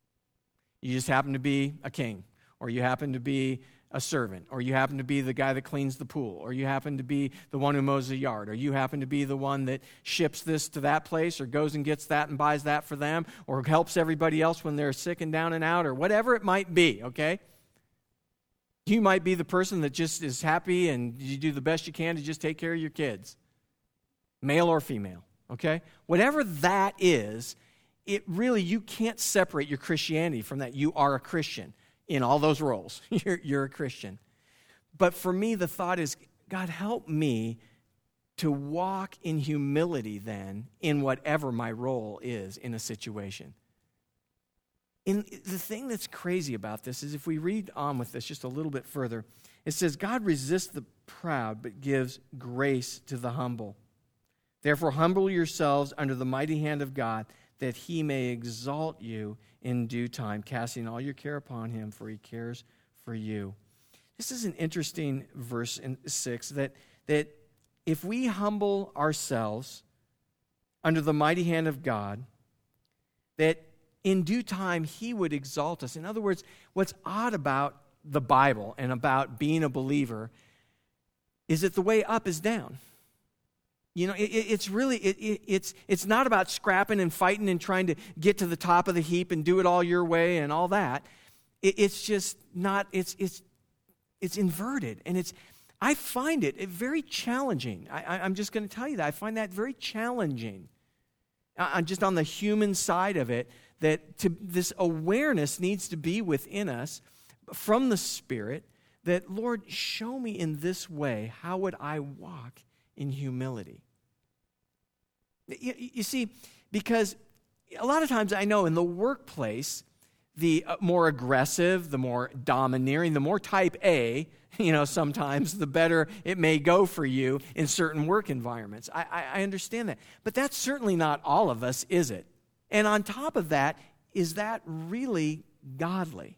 You just happen to be a king, or you happen to be a servant, or you happen to be the guy that cleans the pool, or you happen to be the one who mows the yard, or you happen to be the one that ships this to that place, or goes and gets that and buys that for them, or helps everybody else when they're sick and down and out, or whatever it might be, okay? You might be the person that just is happy and you do the best you can to just take care of your kids, male or female, okay? Whatever that is, it really, you can't separate your Christianity from that. You are a Christian. In all those roles, you're, you're a Christian. But for me, the thought is, God, help me to walk in humility then in whatever my role is in a situation. And the thing that's crazy about this is if we read on with this just a little bit further, it says, God resists the proud but gives grace to the humble. Therefore, humble yourselves under the mighty hand of God, that he may exalt you in due time, casting all your care upon him, for he cares for you. This is an interesting verse in six, that, that if we humble ourselves under the mighty hand of God, that in due time he would exalt us. In other words, what's odd about the Bible and about being a believer is that the way up is down. You know, it, it's really, it, it, it's it's not about scrapping and fighting and trying to get to the top of the heap and do it all your way and all that. It, it's just not, it's it's it's inverted. And it's, I find it very challenging. I, I'm just going to tell you that. I find that very challenging. Uh, just on the human side of it, that to, this awareness needs to be within us from the Spirit that, Lord, show me in this way, how would I walk in humility? You, you see, because a lot of times I know in the workplace, the more aggressive, the more domineering, the more type A, you know, sometimes the better it may go for you in certain work environments. I, I, I understand that. But that's certainly not all of us, is it? And on top of that, is that really godly?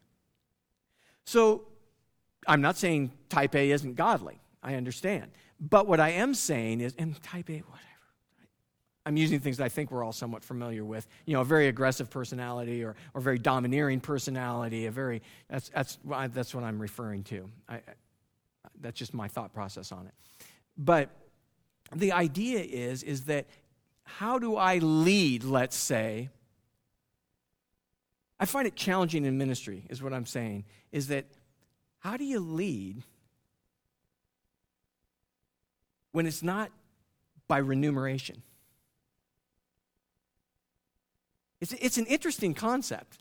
So I'm not saying type A isn't godly. I understand. But what I am saying is, and type A, whatever. I'm using things that I think we're all somewhat familiar with. You know, a very aggressive personality or or very domineering personality. A very that's that's that's what I'm referring to. I, I, that's just my thought process on it. But the idea is is that how do I lead? Let's say. I find it challenging in ministry. Is what I'm saying. Is that how do you lead when it's not by remuneration? It's, it's an interesting concept.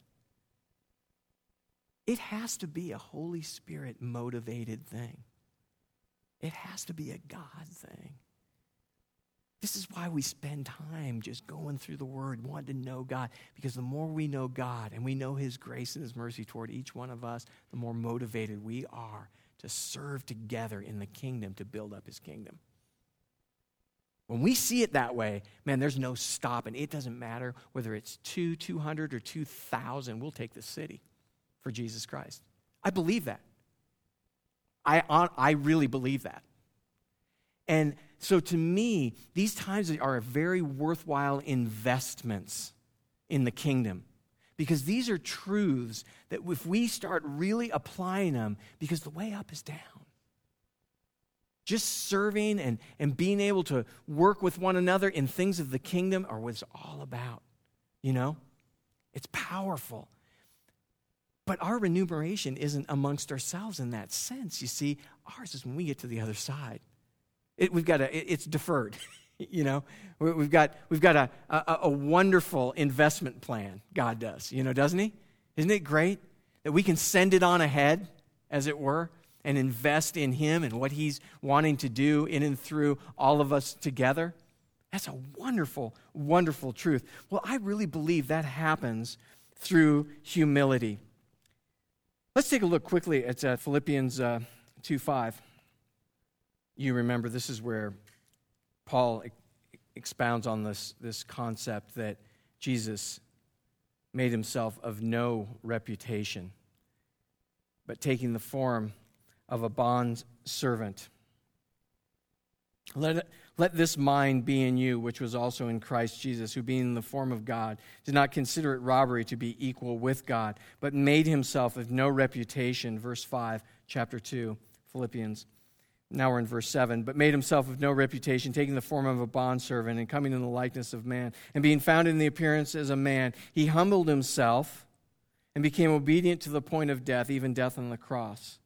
It has to be a Holy Spirit motivated thing. It has to be a God thing. This is why we spend time just going through the Word, wanting to know God, because the more we know God and we know His grace and His mercy toward each one of us, the more motivated we are to serve together in the kingdom to build up His kingdom. When we see it that way, man, there's no stopping. It doesn't matter whether it's two, two hundred, or two thousand. We'll take the city for Jesus Christ. I believe that. I, I really believe that. And so to me, these times are very worthwhile investments in the kingdom. Because these are truths that if we start really applying them, because the way up is down. Just serving and, and being able to work with one another in things of the kingdom are what it's all about. You know? It's powerful. But our remuneration isn't amongst ourselves in that sense. You see, ours is when we get to the other side. It, we've got a, it, it's deferred. You know? We've got, we've got a, a, a wonderful investment plan, God does. You know, doesn't He? Isn't it great that we can send it on ahead, as it were, and invest in Him and what He's wanting to do in and through all of us together? That's a wonderful, wonderful truth. Well, I really believe that happens through humility. Let's take a look quickly at uh, Philippians uh, two five. You remember this is where Paul e- expounds on this, this concept that Jesus made Himself of no reputation, but taking the form of a bond servant. Let, it, let this mind be in you, which was also in Christ Jesus, who being in the form of God, did not consider it robbery to be equal with God, but made Himself of no reputation. Verse five, chapter two, Philippians. Now we're in verse seven. But made Himself of no reputation, taking the form of a bondservant and coming in the likeness of man. And being found in the appearance as a man, He humbled Himself and became obedient to the point of death, even death on the cross.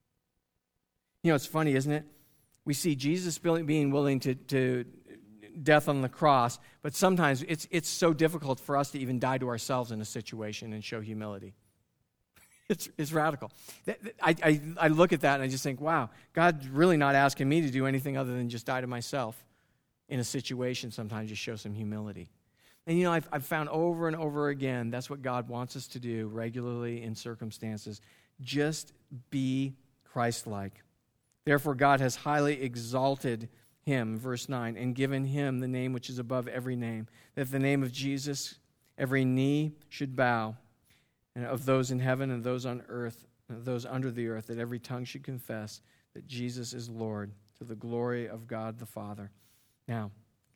You know, it's funny, isn't it? We see Jesus being willing to, to death on the cross, but sometimes it's it's so difficult for us to even die to ourselves in a situation and show humility. It's it's radical. I, I, I look at that and I just think, wow, God's really not asking me to do anything other than just die to myself in a situation, sometimes just show some humility. And you know, I've, I've found over and over again, that's what God wants us to do regularly in circumstances. Just be Christ-like. Therefore, God has highly exalted Him, verse nine, and given Him the name which is above every name, that at the name of Jesus every knee should bow, and of those in heaven and those on earth, and those under the earth, that every tongue should confess that Jesus is Lord, to the glory of God the Father. Now,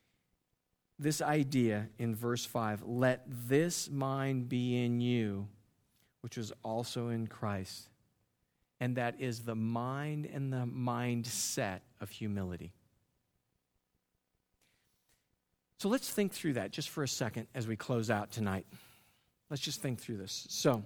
this idea in verse five, let this mind be in you, which was also in Christ. And that is the mind and the mindset of humility. So let's think through that just for a second as we close out tonight. Let's just think through this. So,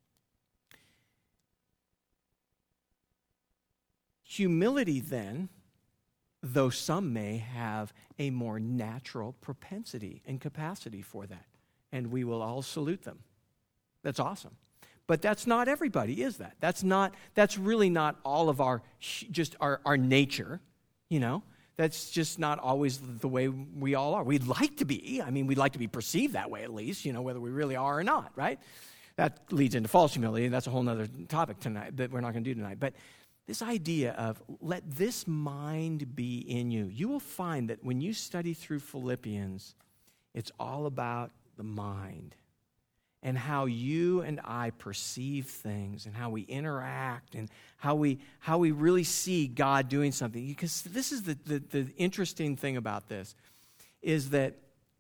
humility then, though some may have a more natural propensity and capacity for that, and we will all salute them. That's awesome. But that's not everybody, is that? That's not. That's really not all of our, just our, our nature, you know? That's just not always the way we all are. We'd like to be. I mean, we'd like to be perceived that way at least, you know, whether we really are or not, right? That leads into false humility, and that's a whole other topic tonight that we're not going to do tonight. But this idea of let this mind be in you. You will find that when you study through Philippians, it's all about the mind. And how you and I perceive things and how we interact and how we how we really see God doing something. Because this is the, the, the interesting thing about this, is that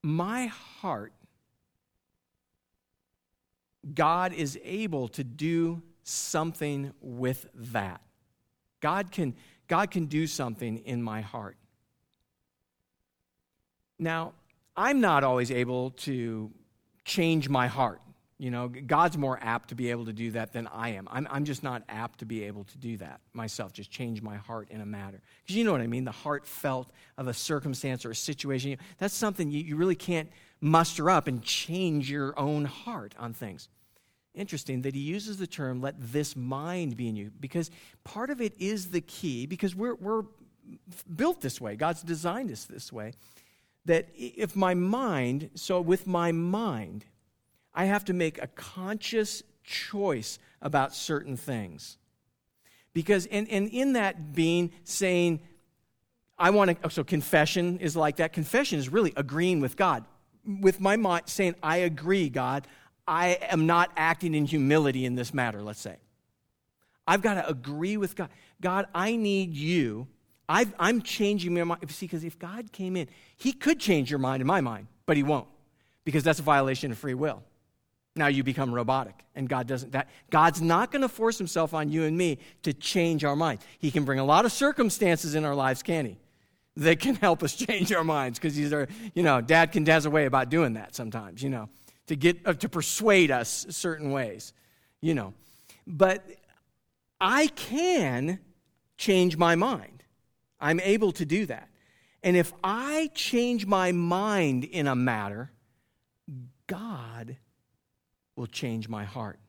my heart, God is able to do something with that. God can, God can do something in my heart. Now, I'm not always able to change my heart. You know, God's more apt to be able to do that than I am. I'm, I'm just not apt to be able to do that myself, just change my heart in a matter. Because you know what I mean, the heartfelt of a circumstance or a situation, that's something you, you really can't muster up and change your own heart on things. Interesting that he uses the term, let this mind be in you, because part of it is the key, because we're, we're built this way. God's designed us this way, that if my mind, so with my mind, I have to make a conscious choice about certain things. Because, and, and in that being saying, I want to, so confession is like that. Confession is really agreeing with God. With my mind saying, I agree, God, I am not acting in humility in this matter, let's say. I've got to agree with God. God, I need you. I've, I'm changing my mind. See, because if God came in, he could change your mind in my mind, but he won't, because that's a violation of free will. Now you become robotic, and God doesn't. That God's not going to force himself on you and me to change our minds. He can bring a lot of circumstances in our lives, can he? That can help us change our minds, because these are, you know, Dad can dazz away about doing that sometimes, you know, to get uh, to persuade us certain ways, you know. But I can change my mind. I'm able to do that. And if I change my mind in a matter, God will change my heart.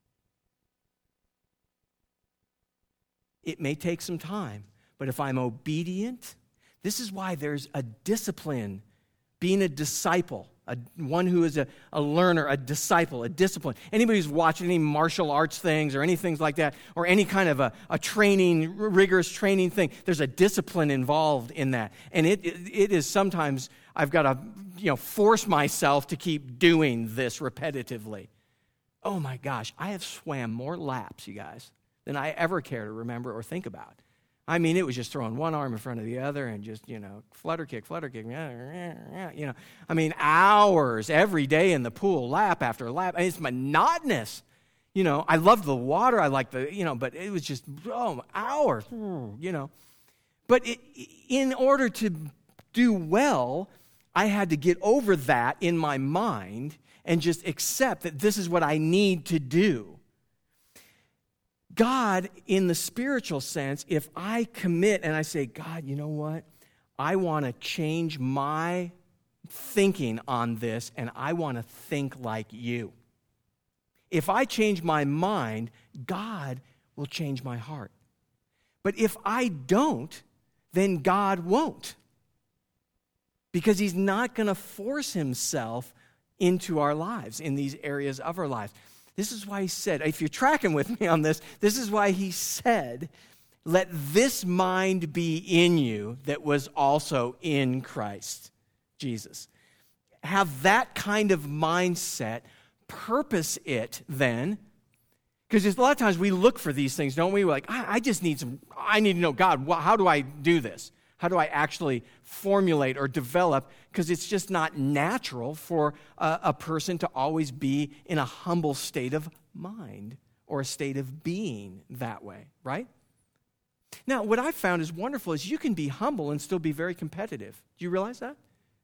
It may take some time, but if I'm obedient, this is why there's a discipline, being a disciple, a, one who is a, a learner, a disciple, a discipline. Anybody who's watching any martial arts things or any things like that, or any kind of a, a training, rigorous training thing, there's a discipline involved in that. And it, it, it is sometimes, I've got to, you know, force myself to keep doing this repetitively. Oh my gosh, I have swam more laps, you guys, than I ever care to remember or think about. I mean, it was just throwing one arm in front of the other and just, you know, flutter kick, flutter kick, you know. I mean, hours every day in the pool, lap after lap. It's monotonous. You know, I loved the water. I liked the, you know, but it was just, oh, hours, you know. But it, in order to do well, I had to get over that in my mind and just accept that this is what I need to do. God, in the spiritual sense, if I commit and I say, God, you know what? I want to change my thinking on this, and I want to think like you. If I change my mind, God will change my heart. But if I don't, then God won't. Because he's not going to force himself into our lives, in these areas of our lives. This is why he said, if you're tracking with me on this, this is why he said, let this mind be in you that was also in Christ Jesus. Have that kind of mindset, purpose it then, because a lot of times we look for these things, don't we? We're like, I, I just need some, I need to know, God, how do I do this? How do I actually formulate or develop? Because it's just not natural for a, a person to always be in a humble state of mind or a state of being that way, right? Now, what I've found is wonderful is you can be humble and still be very competitive. Do you realize that?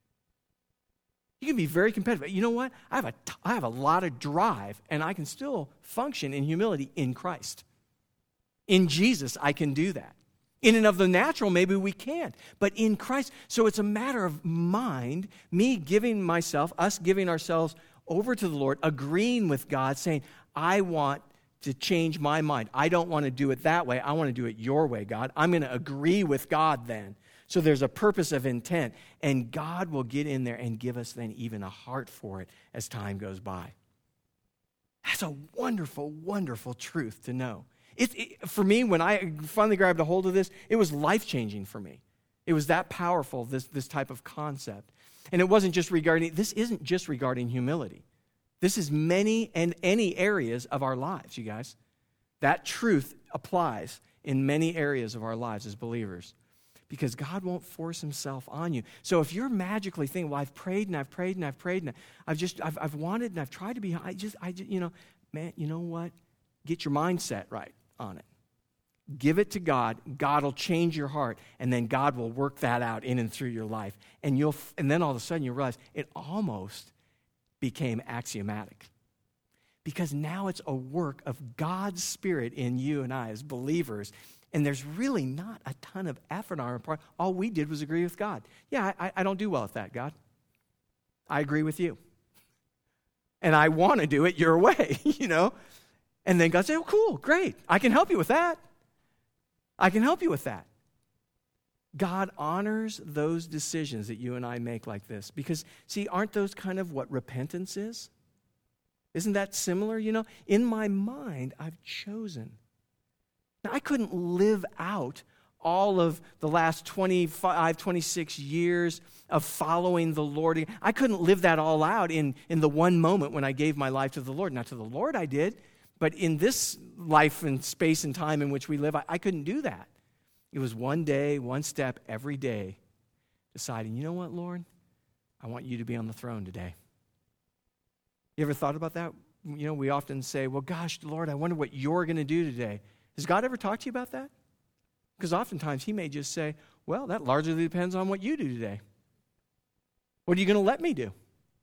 You can be very competitive. You know what? I have a, I have a lot of drive, and I can still function in humility in Christ. In Jesus, I can do that. In and of the natural, maybe we can't. But in Christ, so it's a matter of mind, me giving myself, us giving ourselves over to the Lord, agreeing with God, saying, I want to change my mind. I don't want to do it that way. I want to do it your way, God. I'm going to agree with God then. So there's a purpose of intent, and God will get in there and give us then even a heart for it as time goes by. That's a wonderful, wonderful truth to know. It, it, for me, when I finally grabbed a hold of this, it was life-changing for me. It was that powerful, this, this type of concept. And it wasn't just regarding, this isn't just regarding humility. This is many and any areas of our lives, you guys. That truth applies in many areas of our lives as believers. because God won't force himself on you. So if you're magically thinking, well, I've prayed and I've prayed and I've prayed and I've just, I've, I've wanted and I've tried to be, I just, I just, you know, man, you know what? Get your mindset right on it. Give it to God. God will change your heart, and then God will work that out in and through your life. And you'll, and then all of a sudden you realize it almost became axiomatic. Because now it's a work of God's Spirit in you and I as believers. And there's really not a ton of effort on our part. All we did was agree with God. Yeah, I, I don't do well at that, God. I agree with you. And I want to do it your way, you know. And then God said, oh, cool, great. I can help you with that. I can help you with that. God honors those decisions that you and I make like this. Because, see, aren't those kind of what repentance is? Isn't that similar? You know, in my mind, I've chosen. Now, I couldn't live out all of the last twenty-five, twenty-six years of following the Lord. I couldn't live that all out in, in the one moment when I gave my life to the Lord. Now, to the Lord I did, but in this life and space and time in which we live, I, I couldn't do that. It was one day, one step every day, deciding, you know what, Lord? I want you to be on the throne today. You ever thought about that? You know, we often say, well, gosh, Lord, I wonder what you're going to do today. Has God ever talked to you about that? Because oftentimes he may just say, well, that largely depends on what you do today. What are you going to let me do?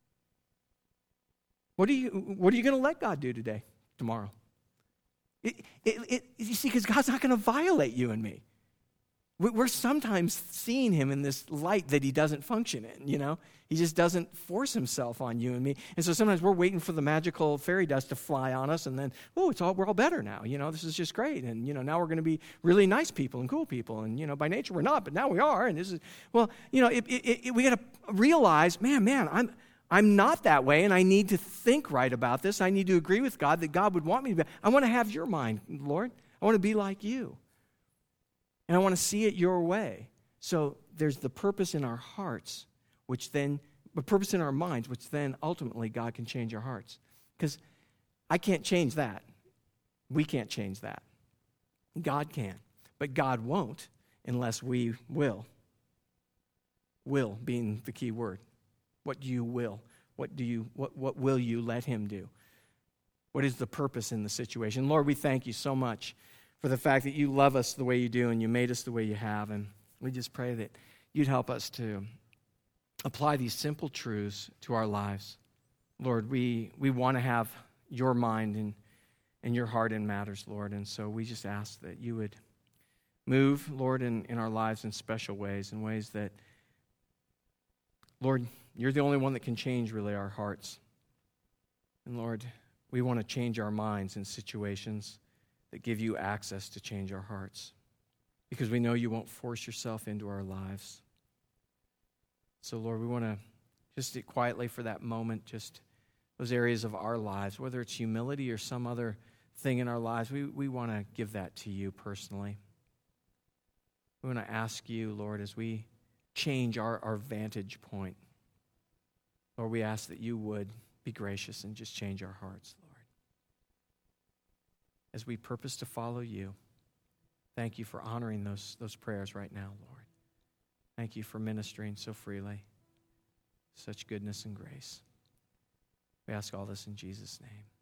What are you, what are you going to let God do today, tomorrow? It, it, it, you see, because God's not going to violate you and me. We're sometimes seeing him in this light that he doesn't function in, you know? He just doesn't force himself on you and me. And so sometimes we're waiting for the magical fairy dust to fly on us, and then, oh, it's all we're all better now. You know, this is just great. And, you know, now we're going to be really nice people and cool people. And, you know, by nature we're not, but now we are. And this is, well, you know, it, it, it, we got to realize, man, man, I'm I'm not that way, and I need to think right about this. I need to agree with God that God would want me to be. I want to have your mind, Lord. I want to be like you. And I want to see it your way. So there's the purpose in our hearts, which then, the purpose in our minds, which then ultimately God can change our hearts. Because I can't change that. We can't change that. God can. But God won't unless we will. Will being the key word. What do you will? What do you, what, what will you let him do? What is the purpose in the situation? Lord, we thank you so much for the fact that you love us the way you do and you made us the way you have. And we just pray that you'd help us to apply these simple truths to our lives. Lord, we, we want to have your mind and, and your heart in matters, Lord. And so we just ask that you would move, Lord, in, in our lives in special ways, in ways that, Lord, you're the only one that can change really our hearts. And Lord, we want to change our minds in situations that give you access to change our hearts, because we know you won't force yourself into our lives. So, Lord, we want to just sit quietly for that moment, just those areas of our lives, whether it's humility or some other thing in our lives, we, we want to give that to you personally. We want to ask you, Lord, as we change our, our vantage point, Lord, we ask that you would be gracious and just change our hearts, Lord. As we purpose to follow you, thank you for honoring those, those prayers right now, Lord. Thank you for ministering so freely, such goodness and grace. We ask all this in Jesus' name.